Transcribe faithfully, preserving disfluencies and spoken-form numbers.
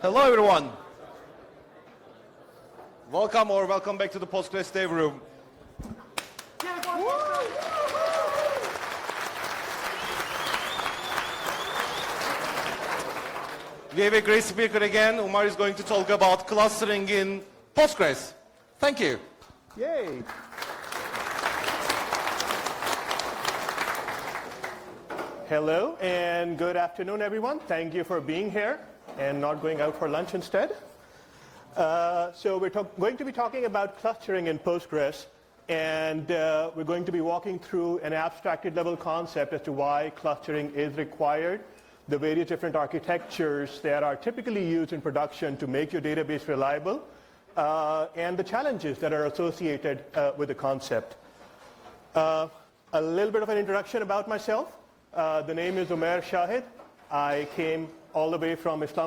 Hello, everyone. Welcome or welcome back to the Postgres Dev Room. We have a great speaker again. Umar is going to talk about clustering in Postgres. Thank you. Yay. Hello and good afternoon, everyone. Thank you for being here and not going out for lunch instead. Uh, so we're going to be talking about clustering in Postgres, and uh, we're going to be walking through an abstracted level concept as to why clustering is required, the various different architectures that are typically used in production to make your database reliable, uh, and the challenges that are associated uh, with the concept. Uh, a little bit of an introduction about myself. Uh, the name is Umair Shahid. I came all the way from Islam.